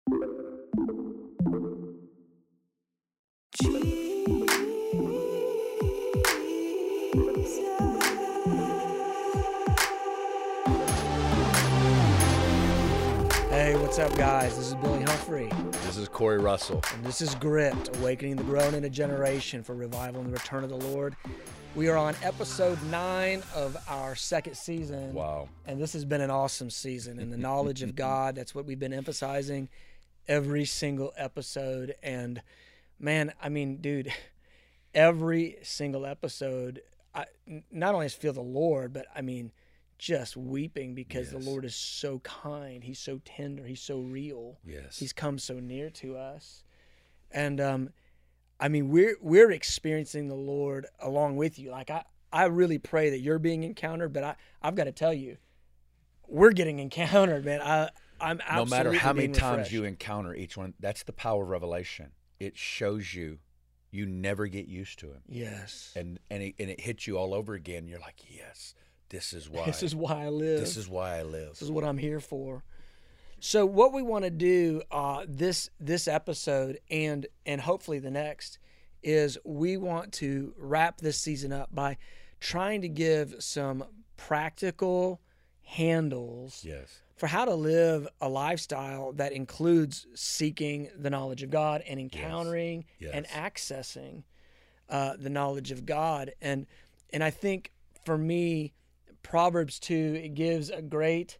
Hey, what's up, guys? This is Billy Humphrey. This is Corey Russell. And this is Gripped, Awakening the Grown in a Generation for Revival and the Return of the Lord. We are on episode 9 of our second season. Wow. And this has been an awesome season. And the knowledge of God, that's what we've been emphasizing every single episode. And man, I mean, dude, every single episode, I not only just feel the Lord, but I mean, just weeping because the Lord is so kind. He's so tender. He's so real. Yes. He's come so near to us. And I mean, we're experiencing the Lord along with you. Like I really pray that you're being encountered, but I've got to tell you, we're getting encountered, man. I'm absolutely no matter how many times refreshed. you encounter each one, that's the power of revelation. It shows you never get used to him. Yes. And it hits you all over again. You're like, yes, this is why. This is why I live. This is why I live. This is what I'm here for. So what we want to do this episode and hopefully the next is we want to wrap this season up by trying to give some practical handles for how to live a lifestyle that includes seeking the knowledge of God and encountering and accessing the knowledge of God. And I think for me, Proverbs 2, it gives a great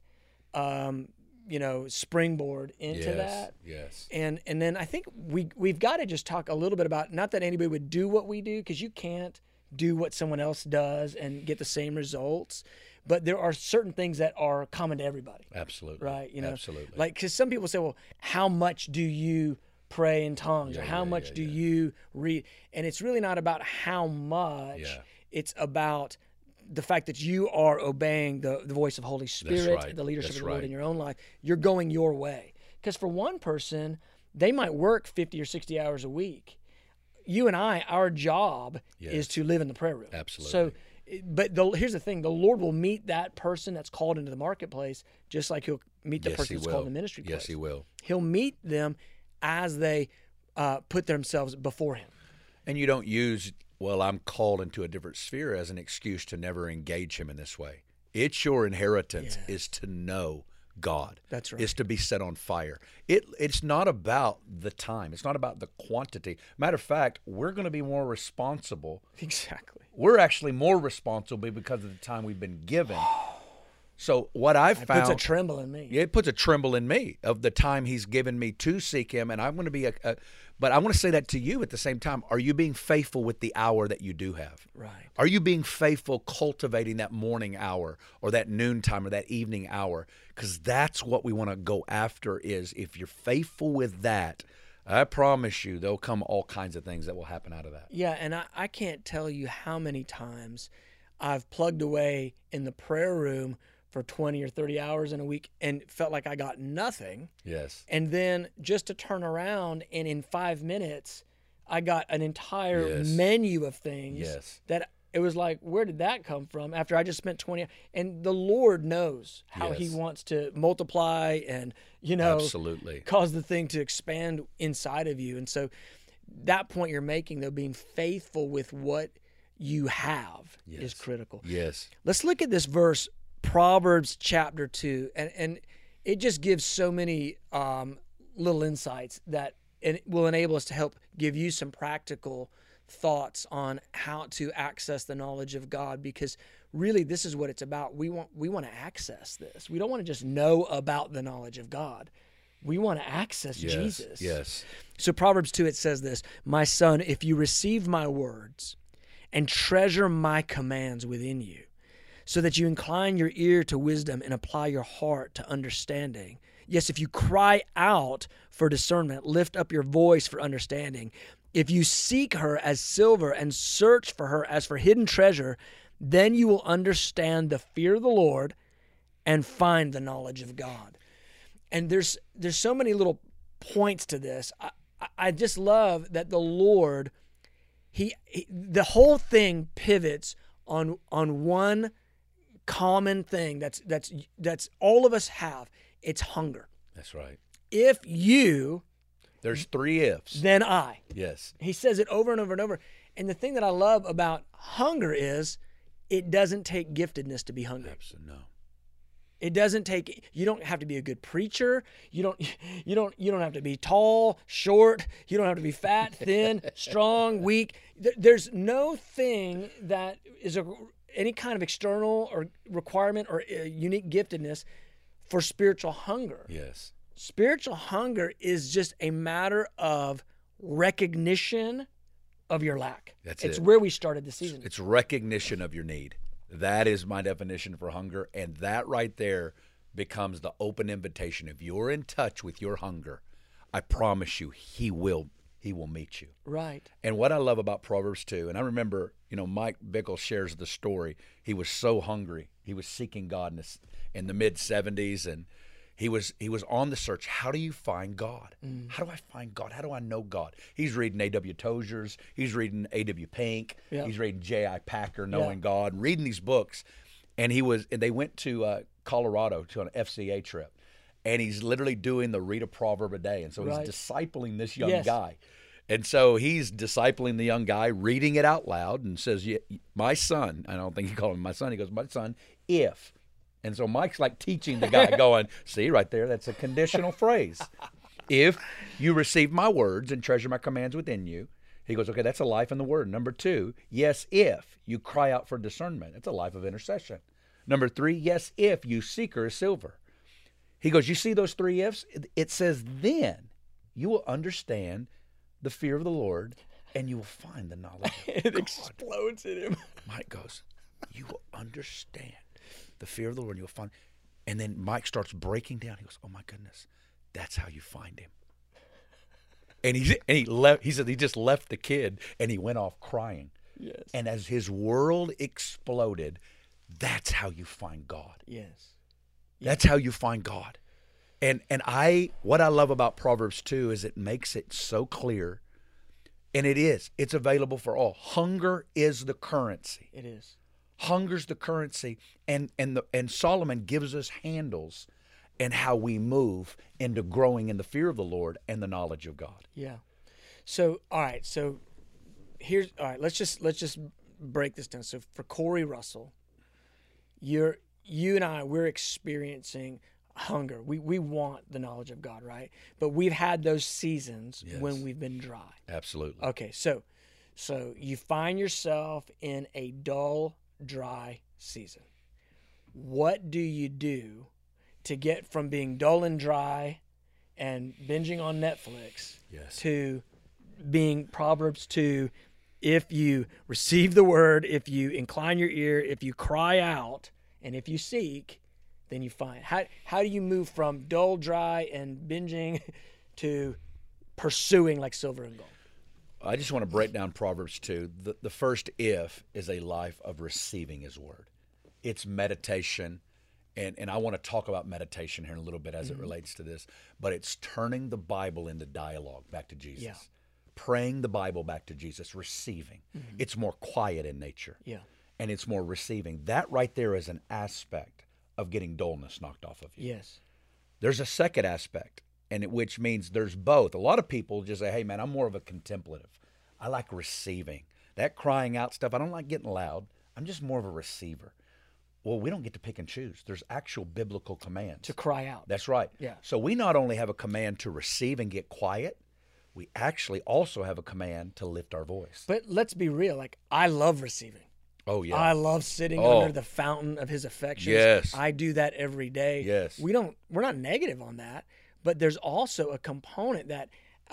springboard into that. Yes. And then I think we've got to just talk a little bit about, not that anybody would do what we do, because you can't do what someone else does and get the same results, but there are certain things that are common to everybody. Absolutely. Right? Absolutely. Like, because some people say, well, how much do you pray in tongues, or how much do you read? And it's really not about how much. Yeah. It's about the fact that you are obeying the voice of Holy Spirit, the leadership of the Lord in your own life. You're going your way. Because for one person, they might work 50 or 60 hours a week. You and I, our job is to live in the prayer room. Absolutely. So, but here's the thing. The Lord will meet that person that's called into the marketplace just like he'll meet the person that's called in the ministry place. Yes, he will. He'll meet them as they put themselves before him. And you don't use, well, I'm called into a different sphere as an excuse to never engage him in this way. It's your inheritance is to know God. That's right. Is to be set on fire. It's not about the time. It's not about the quantity. Matter of fact, we're going to be more responsible. Exactly. We're actually more responsible because of the time we've been given. So what I've found... It puts a tremble in me. Yeah, it puts a tremble in me of the time he's given me to seek him. And I'm going to be but I want to say that to you at the same time. Are you being faithful with the hour that you do have? Right. Are you being faithful cultivating that morning hour or that noontime or that evening hour? Because that's what we want to go after is if you're faithful with that, I promise you there'll come all kinds of things that will happen out of that. Yeah, and I can't tell you how many times I've plugged away in the prayer room for 20 or 30 hours in a week and felt like I got nothing. Yes. And then just to turn around and in 5 minutes, I got an entire menu of things that it was like, where did that come from after I just spent 20? And the Lord knows how he wants to multiply and, absolutely cause the thing to expand inside of you. And so that point you're making, though, being faithful with what you have is critical. Yes. Let's look at this verse, Proverbs chapter 2, and it just gives so many little insights that it will enable us to help give you some practical thoughts on how to access the knowledge of God, because really this is what it's about. We want to access this. We don't want to just know about the knowledge of God. We want to access Jesus. Yes. So Proverbs 2, it says this, "My son, if you receive my words and treasure my commands within you, so that you incline your ear to wisdom and apply your heart to understanding. Yes, if you cry out for discernment, lift up your voice for understanding. If you seek her as silver and search for her as for hidden treasure, then you will understand the fear of the Lord and find the knowledge of God." And there's so many little points to this. I just love that the Lord, the whole thing pivots on one common thing that's all of us have. It's hunger. That's right. if you, There's 3 ifs. then I. Yes. He says it over and over and over. And the thing that I love about hunger is it doesn't take giftedness to be hungry. Absolutely. No. It doesn't take, you don't have to be a good preacher. You don't have to be tall, short. You don't have to be fat, thin, strong, weak. There's no thing that is any kind of external or requirement or unique giftedness for spiritual hunger. Yes. Spiritual hunger is just a matter of recognition of your lack. It's where we started the season. It's recognition of your need. That is my definition for hunger. And that right there becomes the open invitation. If you're in touch with your hunger, I promise you, he will meet you. Right. And what I love about Proverbs 2, and I remember, Mike Bickle shares the story. He was so hungry. He was seeking God in the mid-70s, and he was on the search. How do you find God? How do I find God? How do I know God? He's reading A.W. Tozer's. He's reading A.W. Pink. Yeah. He's reading J.I. Packer, Knowing God, reading these books. And they went to Colorado to an FCA trip. And he's literally doing the read a proverb a day. And so he's discipling this young guy. And so he's discipling the young guy, reading it out loud, and says, my son, I don't think he called him my son. He goes, my son, if. And so Mike's like teaching the guy going, see right there, that's a conditional phrase. If you receive my words and treasure my commands within you. He goes, okay, that's a life in the word. Number 2, yes, if you cry out for discernment. That's a life of intercession. Number 3, yes, if you seek her as silver. He goes, you see those 3 ifs? It says, then you will understand the fear of the Lord and you will find the knowledge of It God. explodes in him. Mike goes, you will understand the fear of the Lord and you'll find. And then Mike starts breaking down. He goes, oh my goodness, that's how you find him. And he left. He said he just left the kid and he went off crying. Yes. And as his world exploded, that's how you find God. Yes. That's how you find God. And what I love about Proverbs 2 is it makes it so clear. And it's available for all. Hunger is the currency. It is. Hunger's the currency. And Solomon gives us handles and how we move into growing in the fear of the Lord and the knowledge of God. Yeah. So, all right. So let's just break this down. So for Corey Russell, you and I, we're experiencing hunger. We want the knowledge of God, right? But we've had those seasons when we've been dry. Absolutely. Okay. So you find yourself in a dull, dry season. What do you do to get from being dull and dry and binging on Netflix to being Proverbs 2, if you receive the word, if you incline your ear, if you cry out, and if you seek, then you find. How do you move from dull, dry, and binging to pursuing like silver and gold? I just want to break down Proverbs 2. The first if is a life of receiving his word. It's meditation. And I want to talk about meditation here in a little bit as it relates to this. But it's turning the Bible into dialogue back to Jesus. Yeah. Praying the Bible back to Jesus, receiving. It's more quiet in nature. Yeah. And it's more receiving. That right there is an aspect of getting dullness knocked off of you. Yes. There's a second aspect, which means there's both. A lot of people just say, hey, man, I'm more of a contemplative. I like receiving. That crying out stuff, I don't like getting loud. I'm just more of a receiver. Well, we don't get to pick and choose. There's actual biblical commands. To cry out. That's right. Yeah. So we not only have a command to receive and get quiet, we actually also have a command to lift our voice. But let's be real. Like, I love receiving. Oh, yeah. I love sitting under the fountain of his affections. Yes. I do that every day. Yes. We're not negative on that, but there's also a component that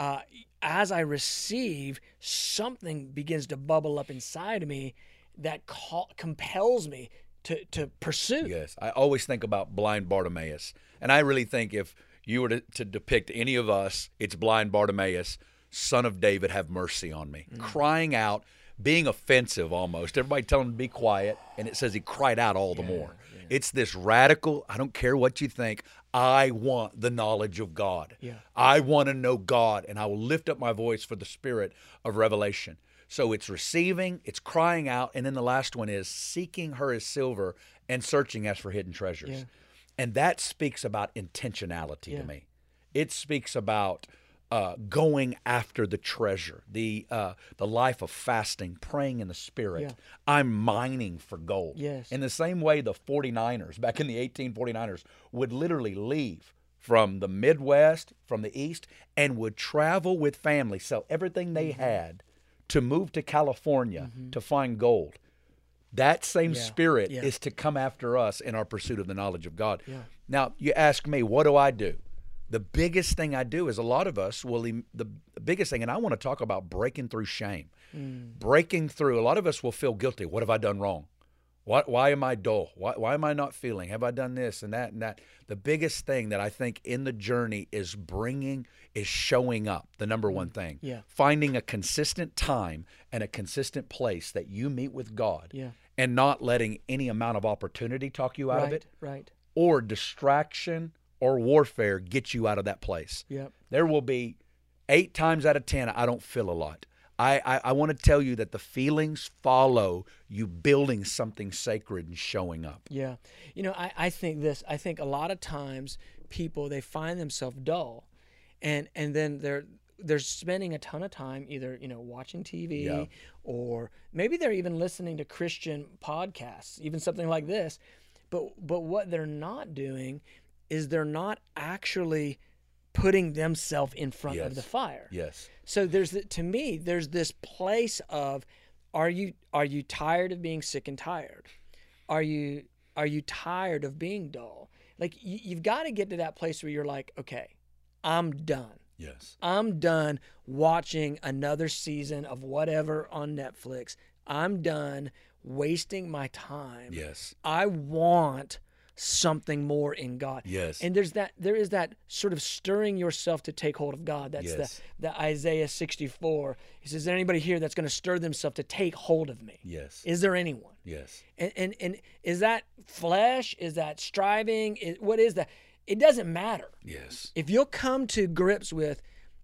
as I receive, something begins to bubble up inside of me that compels me to pursue. Yes. I always think about blind Bartimaeus. And I really think if you were to depict any of us, it's blind Bartimaeus, son of David, have mercy on me. Crying out, being offensive almost. Everybody telling him to be quiet, and it says he cried out all the more. Yeah. It's this radical, I don't care what you think, I want the knowledge of God. Yeah. I want to know God, and I will lift up my voice for the spirit of revelation. So it's receiving, it's crying out, and then the last one is seeking her as silver and searching as for hidden treasures. Yeah. And that speaks about intentionality to me. It speaks about going after the treasure, the life of fasting, praying in the Spirit. Yeah. I'm mining for gold. Yes. In the same way the 49ers, back in the 1849ers, would literally leave from the Midwest, from the East, and would travel with family, sell everything they had to move to California to find gold. That same spirit is to come after us in our pursuit of the knowledge of God. Yeah. Now, you ask me, what do I do? The biggest thing I do is a lot of us will, the biggest thing, and I want to talk about breaking through shame. Breaking through, a lot of us will feel guilty. What have I done wrong? Why am I dull? Why am I not feeling? Have I done this and that and that? The biggest thing that I think in the journey is showing up, the number one thing. Yeah. Finding a consistent time and a consistent place that you meet with God. Yeah. And not letting any amount of opportunity talk you out of it. Right. Or distraction or warfare get you out of that place. Yep. There will be 8 times out of 10, I don't feel a lot. I want to tell you that the feelings follow you building something sacred and showing up. Yeah. You know, I think this. I think a lot of times people, they find themselves dull, and then they're spending a ton of time either, watching TV or maybe they're even listening to Christian podcasts, even something like this. But what they're not doing is they're not actually putting themselves in front of the fire. Yes. So to me, there's this place of, are you tired of being sick and tired? Are you tired of being dull? Like you've got to get to that place where you're like, okay, I'm done. Yes. I'm done watching another season of whatever on Netflix. I'm done wasting my time. Yes. I want something more in God. Yes. And there is that sort of stirring yourself to take hold of God. That's the Isaiah 64. He says, is there anybody here that's going to stir themselves to take hold of me? Yes. Is there anyone? Yes. And is that flesh? Is that striving? What is that? It doesn't matter. Yes. If you'll come to grips with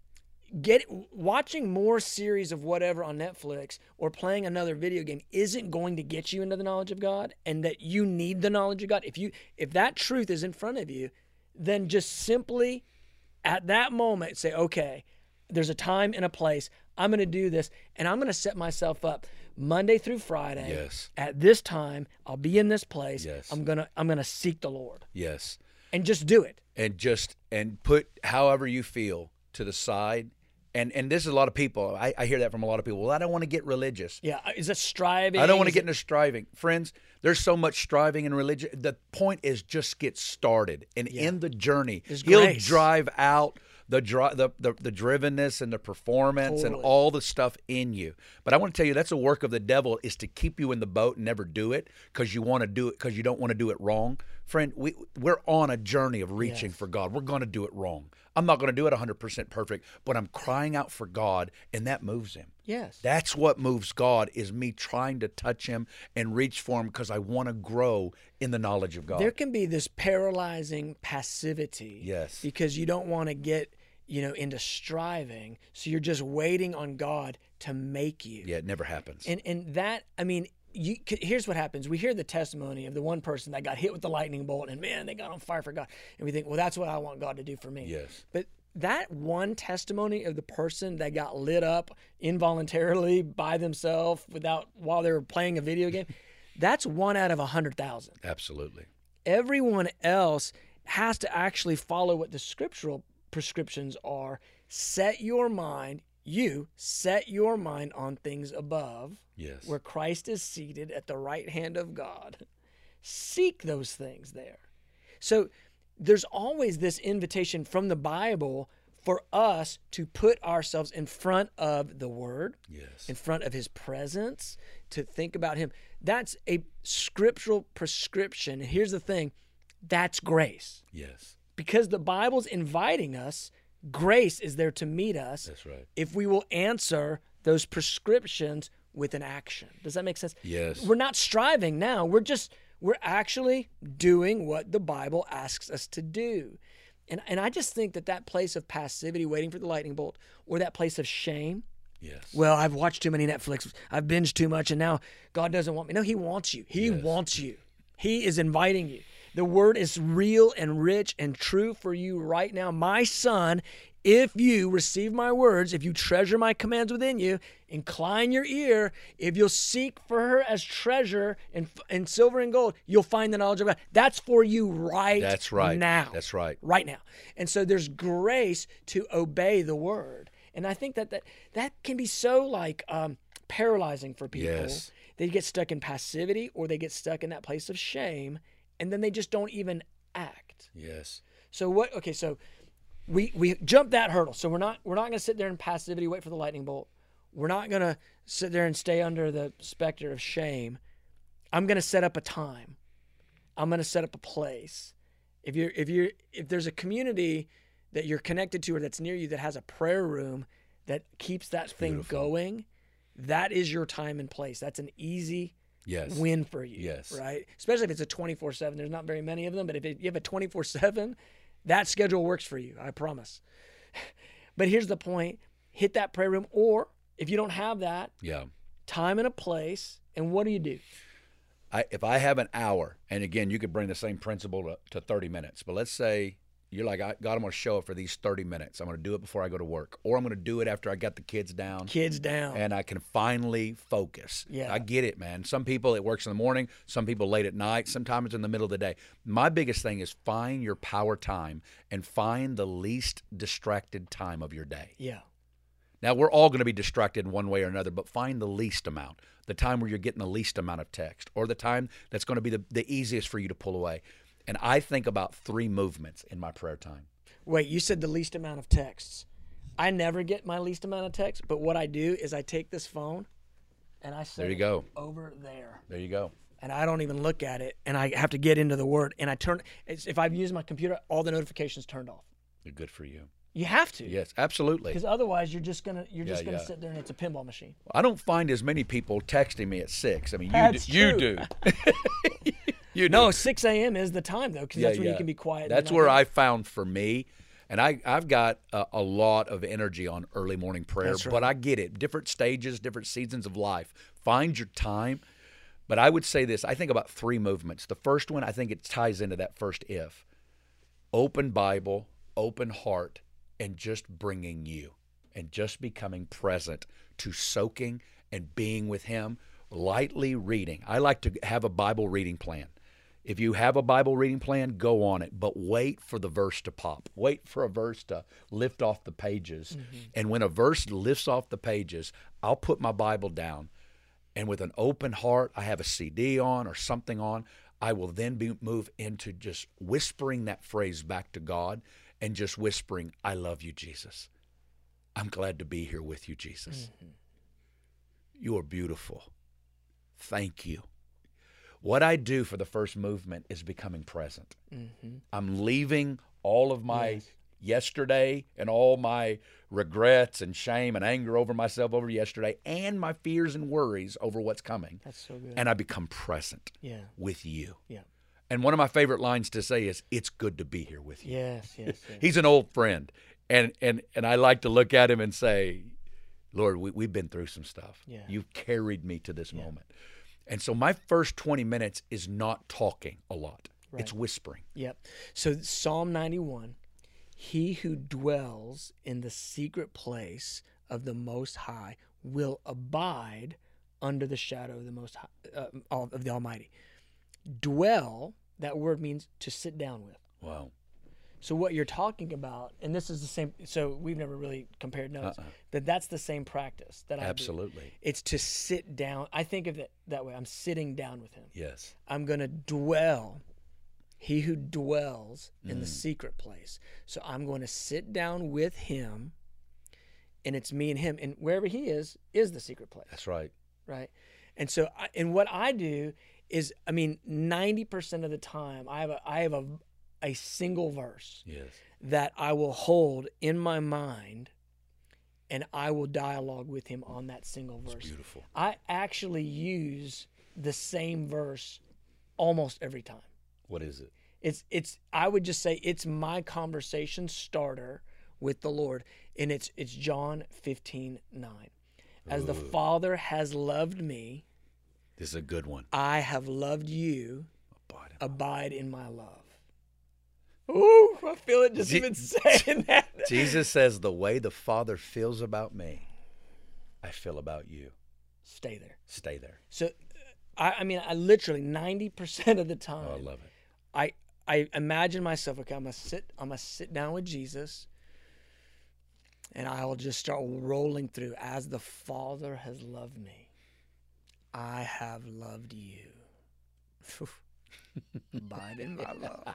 watching more series of whatever on Netflix or playing another video game isn't going to get you into the knowledge of God, and that you need the knowledge of God. If that truth is in front of you, then just simply at that moment say, okay, there's a time and a place. I'm going to do this, and I'm going to set myself up Monday through Friday. Yes. At this time, I'll be in this place. Yes. I'm gonna seek the Lord. Yes. And just do it. And put however you feel to the side. And this is a lot of people. I hear that from a lot of people. Well, I don't want to get religious. Yeah, is it striving? I don't want to get into striving. Friends, there's so much striving in religion. The point is just get started. And in the journey, He'll drive out the drivenness and the performance and all the stuff in you. But I want to tell you, that's a work of the devil, is to keep you in the boat and never do it because you want to do it because you don't want to do it wrong. Friend, we're on a journey of reaching for God. We're going to do it wrong. I'm not going to do it 100% perfect, but I'm crying out for God, and that moves Him. Yes. That's what moves God, is me trying to touch Him and reach for Him because I want to grow in the knowledge of God. There can be this paralyzing passivity. Yes. Because you don't want to get, into striving, so you're just waiting on God to make you. Yeah, it never happens. And that, here's what happens. We hear the testimony of the one person that got hit with the lightning bolt, and man, they got on fire for God. And we think, well, that's what I want God to do for me. Yes. But that one testimony of the person that got lit up involuntarily by themselves while they were playing a video game, that's 1 out of 100,000. Absolutely. Everyone else has to actually follow what the scriptural prescriptions are. Set your mind on things above, yes, where Christ is seated at the right hand of God. Seek those things there. So there's always this invitation from the Bible for us to put ourselves in front of the Word, yes, in front of His presence, to think about Him. That's a scriptural prescription. And here's the thing, that's grace. Yes. Because the Bible's inviting us, grace is there to meet us. That's right. If we will answer those prescriptions with an action. Does that make sense? Yes. We're not striving now. We're actually doing what the Bible asks us to do. And I just think that place of passivity, waiting for the lightning bolt, or that place of shame. Yes. Well, I've watched too many Netflix. I've binged too much, and now God doesn't want me. No, He wants you. He wants you. He is inviting you. The word is real and rich and true for you right now. My son, if you receive my words, if you treasure my commands within you, incline your ear, if you'll seek for her as treasure in silver and gold, you'll find the knowledge of God. That's for you That's right. now. That's right. Right now. And so there's grace to obey the word. And I think that can be so like paralyzing for people. Yes. They get stuck in passivity, or they get stuck in that place of shame, and then they just don't even act. Yes. So what? Okay, so we jumped that hurdle. So we're not going to sit there in passivity, wait for the lightning bolt. We're not going to sit there and stay under the specter of shame. I'm going to set up a time. I'm going to set up a place. If there's a community that you're connected to or that's near you that has a prayer room that keeps that thing going, that is your time and place. That's an easy win for you. Yes. Right? Especially if it's a 24/7. There's not very many of them, but if you have a 24/7, that schedule works for you, I promise. But here's the point. Hit that prayer room, or if you don't have that, time and a place, and what do? If I have an hour, and again, you could bring the same principle to 30 minutes, but let's say you're like, God, I'm going to show up for these 30 minutes. I'm going to do it before I go to work, or I'm going to do it after I got the kids down. And I can finally focus. Yeah. I get it, man. Some people, it works in the morning. Some people late at night. Sometimes it's in the middle of the day. My biggest thing is find your power time and find the least distracted time of your day. Yeah. Now, we're all going to be distracted in one way or another, but find the least amount, the time where you're getting the least amount of text, or the time that's going to be the easiest for you to pull away. And I think about 3 movements in my prayer time. Wait, you said the least amount of texts. I never get my least amount of texts, but what I do is I take this phone and I set it over there. There you go. And I don't even look at it, and I have to get into the word. And if I've used my computer, all the notifications turned off. They're good for you. You have to. Yes, absolutely. Because otherwise, you're just gonna sit there and it's a pinball machine. I don't find as many people texting me at 6. I mean, you do. You do. No, 6 a.m. is the time though, because that's when you can be quiet. That's where I found for me, and I've got a lot of energy on early morning prayer. That's right. But I get it. Different stages, different seasons of life. Find your time. But I would say this. I think about 3 movements. The first one, I think it ties into that first if. Open Bible, open heart, and just bringing you and just becoming present to soaking and being with him, lightly reading. I like to have a Bible reading plan. If you have a Bible reading plan, go on it, but wait for the verse to pop. Wait for a verse to lift off the pages. Mm-hmm. And when a verse lifts off the pages, I'll put my Bible down, and with an open heart, I have a CD on or something on, I will then move into just whispering that phrase back to God and just whispering, I love you, Jesus. I'm glad to be here with you, Jesus. Mm-hmm. You are beautiful. Thank you. What I do for the first movement is becoming present. Mm-hmm. I'm leaving all of my yesterday and all my regrets and shame and anger over myself over yesterday and my fears and worries over what's coming. That's so good. And I become present with you. Yeah. And one of my favorite lines to say is, it's good to be here with you. Yes. He's an old friend. And I like to look at him and say, Lord, we've been through some stuff. Yeah. You've carried me to this moment. And so my first 20 minutes is not talking a lot. Right. It's whispering. Yep. So Psalm 91, he who dwells in the secret place of the Most High will abide under the shadow of the Most High, of the Almighty. Dwell, that word means to sit down with. Wow. So what you're talking about, and this is the same, so we've never really compared notes, that's the same practice that I do. Absolutely. It's to sit down. I think of it that way. I'm sitting down with him. Yes. I'm going to dwell, he who dwells in the secret place. So I'm going to sit down with him, and it's me and him. And wherever he is the secret place. That's right. Right? And so, and what I do is, 90% of the time, I have a single verse that I will hold in my mind, and I will dialogue with him on that single verse. It's beautiful. I actually use the same verse almost every time. What is it? It's I would just say it's my conversation starter with the Lord, and it's John 15:9. As the Father has loved me, this is a good one. I have loved you. Abide in my love. Ooh, I feel it just even saying that. Jesus says, the way the Father feels about me, I feel about you. Stay there. Stay there. So, I mean, I literally 90% of the time. Oh, I love it. I imagine myself, okay, I'm gonna sit down with Jesus, and I will just start rolling through. As the Father has loved me, I have loved you. Abide in my love.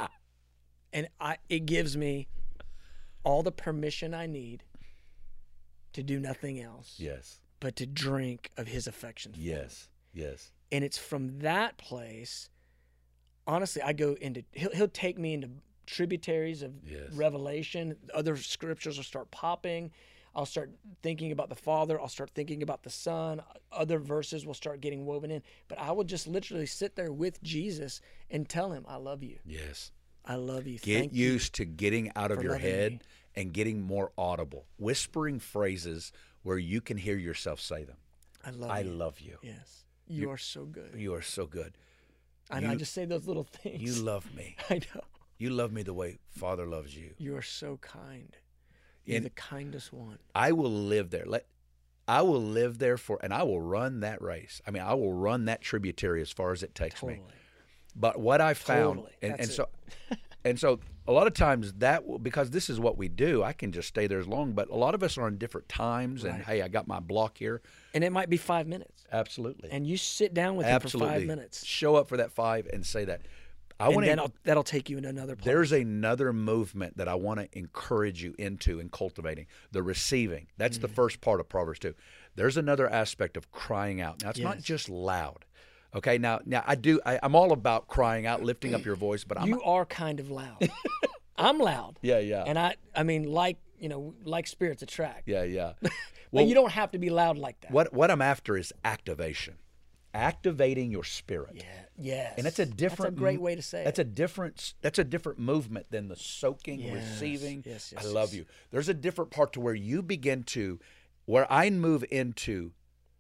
And it gives me all the permission I need to do nothing else. Yes. But to drink of his affection. Yes. Yes. And it's from that place, honestly, I go into, he'll take me into tributaries of Revelation. Other scriptures will start popping. I'll start thinking about the Father. I'll start thinking about the Son. Other verses will start getting woven in. But I will just literally sit there with Jesus and tell him, I love you. Yes. I love you. Get used to getting out of your head me. And getting more audible, whispering phrases where you can hear yourself say them. I love you. Yes. You are so good. You are so good. I just say those little things. You love me. I know. You love me the way Father loves you. You are so kind. You're the kindest one. I will live there. I will live there and I will run that race. I mean, I will run that tributary as far as it takes me. But what I found, and so a lot of times because this is what we do, I can just stay there as long. But a lot of us are on different times, and hey, I got my block here, and it might be 5 minutes. Absolutely. And you sit down with him for 5 minutes. Show up for that 5 and say that. That'll take you into another place. There's another movement that I want to encourage you into in cultivating, the receiving. That's the first part of Proverbs 2. There's another aspect of crying out. Now, it's not just loud. Okay, now I'm all about crying out, lifting up your voice, but you are kind of loud. I'm loud. Yeah. And I mean, like spirits attract. Yeah. Well, you don't have to be loud like that. What I'm after is activation. Activating your spirit. Yeah. Yes. And that's a great way to say it. That's a different movement than the soaking, receiving. Yes, I love you. There's a different part to where you begin to, where I move into,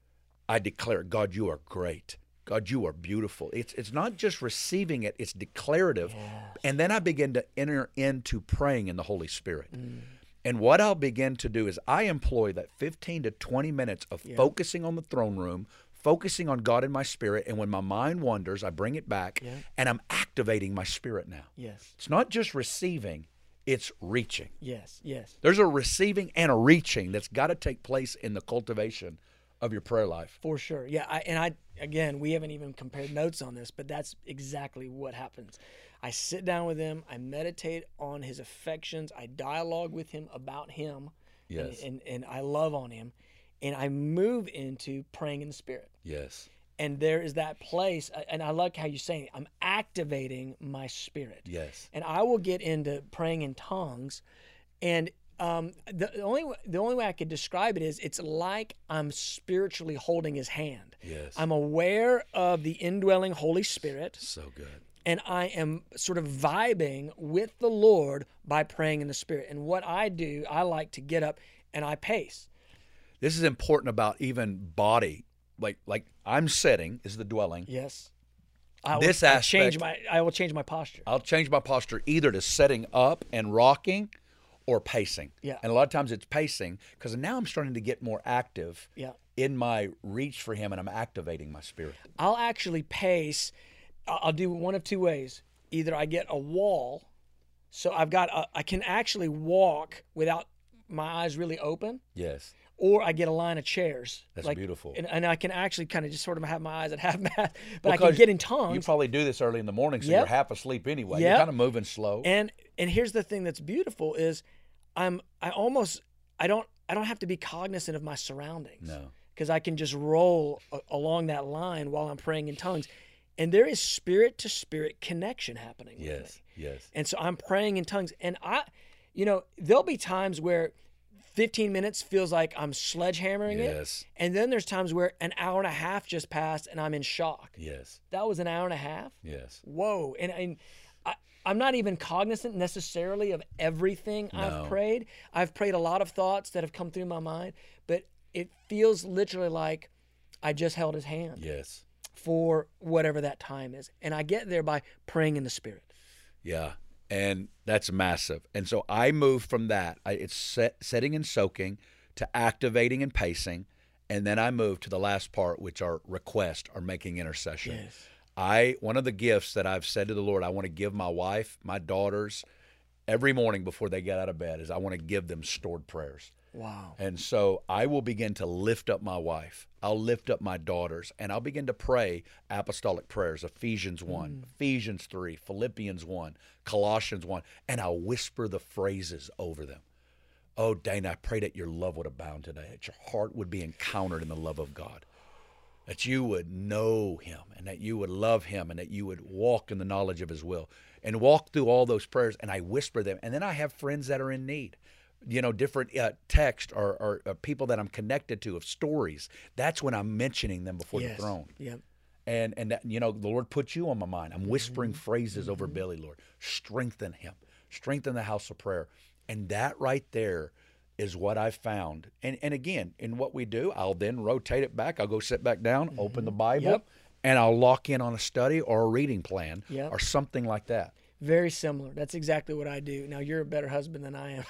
I declare, God, you are great. God, you are beautiful. It's not just receiving it, it's declarative. Yes. And then I begin to enter into praying in the Holy Spirit. And what I'll begin to do is I employ that 15 to 20 minutes of focusing on the throne room, focusing on God in my spirit, and when my mind wanders, I bring it back, and I'm activating my spirit now. Yes. It's not just receiving, it's reaching. Yes. There's a receiving and a reaching that's got to take place in the cultivation of your prayer life. For sure. Yeah, again, we haven't even compared notes on this, but that's exactly what happens. I sit down with him, I meditate on his affections, I dialogue with him about him, and I love on him, and I move into praying in the Spirit. Yes. And there is that place, and I like how you're saying it, I'm activating my spirit. Yes. And I will get into praying in tongues, and the only way I could describe it is it's like I'm spiritually holding his hand. Yes. I'm aware of the indwelling Holy Spirit. So good. And I am sort of vibing with the Lord by praying in the Spirit. And what I do, I like to get up and I pace. This is important about even body. Like I'm sitting is the dwelling. Yes. I will change my posture. I'll change my posture either to setting up and rocking or pacing. Yeah. And a lot of times it's pacing because now I'm starting to get more active in my reach for him, and I'm activating my spirit. I'll actually pace. I'll do one of two ways. Either I get a wall, so I can actually walk without my eyes really open. Yes. Or I get a line of chairs. That's beautiful. And I can actually kind of just sort of have my eyes at half mast, but I can get in tongues. You probably do this early in the morning, so you're half asleep anyway. You're kind of moving slow. And here's the thing that's beautiful is I don't have to be cognizant of my surroundings. No. Because I can just roll along that line while I'm praying in tongues. And there is spirit to spirit connection happening. Yes. Yes. And so I'm praying in tongues, and there'll be times where 15 minutes feels like I'm sledgehammering it. And then there's times where an hour and a half just passed and I'm in shock. Yes. That was an hour and a half? Yes. Whoa. And I'm not even cognizant necessarily of everything I've prayed. I've prayed a lot of thoughts that have come through my mind, but it feels literally like I just held his hand. Yes. for whatever that time is. And I get there by praying in the Spirit. Yeah, and that's massive. And so I move from that. It's setting and soaking to activating and pacing, and then I move to the last part, which are request or making intercession. Yes. One of the gifts that I've said to the Lord, I want to give my wife, my daughters, every morning before they get out of bed, is I want to give them stored prayers. Wow. And so I will begin to lift up my wife. I'll lift up my daughters, and I'll begin to pray apostolic prayers, Ephesians 1, Ephesians 3, Philippians 1, Colossians 1, and I'll whisper the phrases over them. Oh, Dana, I pray that your love would abound today, that your heart would be encountered in the love of God, that you would know him and that you would love him and that you would walk in the knowledge of his will, and walk through all those prayers, and I whisper them. And then I have friends that are in need. Different text or people that I'm connected to of stories. That's when I'm mentioning them before the throne. Yep. And that, the Lord put you on my mind. I'm whispering phrases over Billy, Lord. Strengthen him. Strengthen the house of prayer. And that right there is what I found. And again, in what we do, I'll then rotate it back. I'll go sit back down, open the Bible, and I'll lock in on a study or a reading plan or something like that. Very similar. That's exactly what I do. Now, you're a better husband than I am.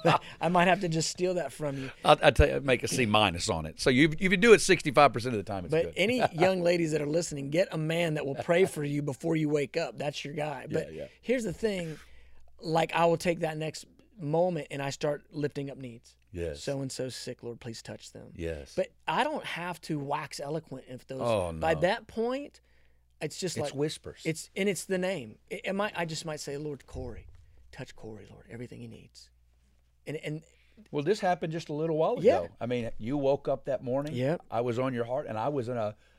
I might have to just steal that from you. I'll tell you, make a C- on it. So if you do it 65% of the time, it's good. But any young ladies that are listening, get a man that will pray for you before you wake up. That's your guy. But here's the thing. Like, I will take that next moment and I start lifting up needs. Yes. So-and-so's sick, Lord, please touch them. Yes. But I don't have to wax eloquent if those. Oh, no. By that point, it's just it's like whispers. It's the name. I just might say, Lord, Corey, touch Corey, Lord, everything he needs. And well, this happened just a little while ago. Yeah. I mean, you woke up that morning. Yeah. I was on your heart, and I was in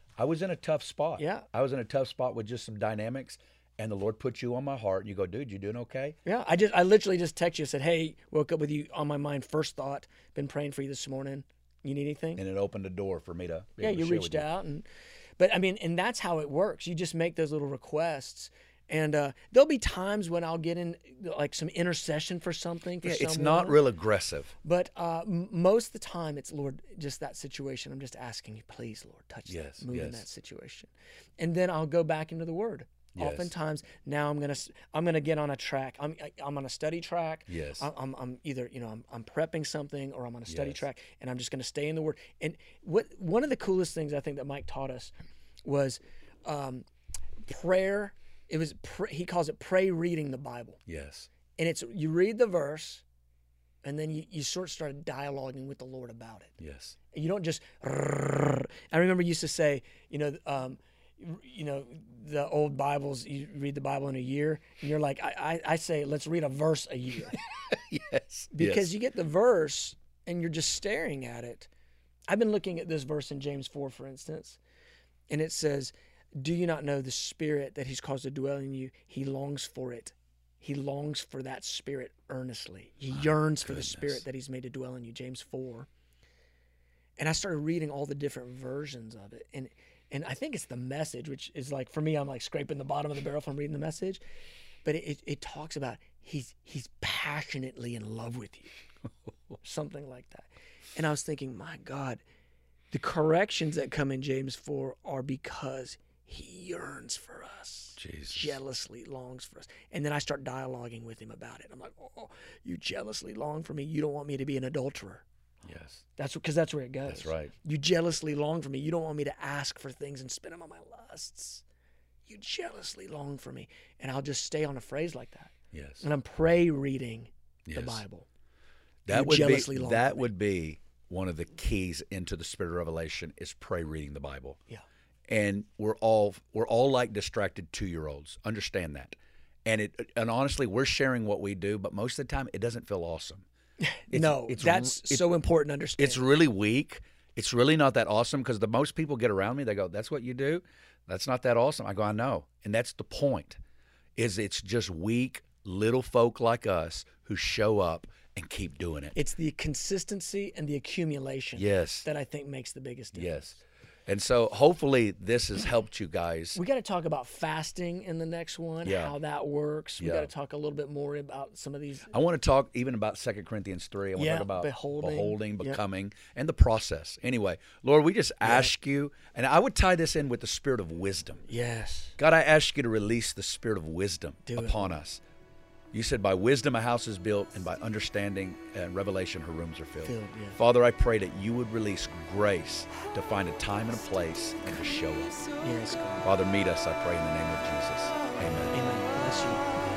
a tough spot. Yeah. I was in a tough spot with just some dynamics, and the Lord put you on my heart, and you go, dude, you doing okay? Yeah. I literally just text you and said, hey, woke up with you on my mind. First thought, been praying for you this morning. You need anything? And it opened a door for me to be able to you share reached with you. out But I mean, and that's how it works. You just make those little requests, and there'll be times when I'll get in like some intercession for something. For it's someone. not real aggressive. But most of the time, it's, Lord, just that situation. I'm just asking you, please, Lord, touch that, move in that situation, and then I'll go back into the Word. Yes. Oftentimes, now I'm gonna get on a track. I'm on a study track. Yes. I'm either I'm prepping something or I'm on a study track, and I'm just gonna stay in the Word. And one of the coolest things I think that Mike taught us was prayer. It was he calls it pray reading the Bible. Yes. And it's you read the verse, and then you sort of start dialoguing with the Lord about it. Yes. You don't just. I remember you used to say, the old Bibles, you read the Bible in a year, and you're like, I say, let's read a verse a year. Yes. Because you get the verse, and you're just staring at it. I've been looking at this verse in James 4, for instance, and it says, do you not know the Spirit that he's caused to dwell in you? He longs for it. He longs for that Spirit earnestly. He yearns for the Spirit that he's made to dwell in you, James 4. And I started reading all the different versions of it, and I think it's the Message, which is like, for me, I'm like scraping the bottom of the barrel from reading the Message. But it talks about he's passionately in love with you. Something like that. And I was thinking, my God, the corrections that come in James 4 are because he yearns for us. Jesus. Jealously longs for us. And then I start dialoguing with him about it. I'm like, oh, you jealously long for me. You don't want me to be an adulterer. Yes. That's where it goes. That's right. You jealously long for me. You don't want me to ask for things and spend them on my lusts. You jealously long for me. And I'll just stay on a phrase like that. Yes. And I'm pray reading the Bible. That would be one of the keys into the Spirit of revelation is pray reading the Bible. Yeah. And we're all like distracted 2-year-olds. Understand that. And honestly, we're sharing what we do, but most of the time it doesn't feel awesome. That's so important to understand. It's really weak. It's really not that awesome because the most people get around me, they go, that's what you do? That's not that awesome. I go, I know. And that's the point, is it's just weak little folk like us who show up and keep doing it. It's the consistency and the accumulation that I think makes the biggest difference. Yes. And so hopefully this has helped you guys. We got to talk about fasting in the next one, Yeah. how that works. We Yeah. got to talk a little bit more about some of these. I want to talk even about 2 Corinthians 3. I want to Yeah, talk about beholding. Yep. becoming, and the process. Anyway, Lord, we just ask you, and I would tie this in with the spirit of wisdom. Yes. God, I ask you to release the spirit of wisdom Do it. upon us. You said, by wisdom a house is built, and by understanding and revelation her rooms are filled. Yeah. Father, I pray that you would release grace to find a time and a place and to show us. Yes, God. Father, meet us, I pray, in the name of Jesus. Amen. Amen. Bless you.